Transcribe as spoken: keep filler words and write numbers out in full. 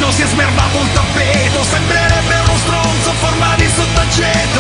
si è smervato il tappeto, sembrerebbe uno stronzo a forma di sottacceto.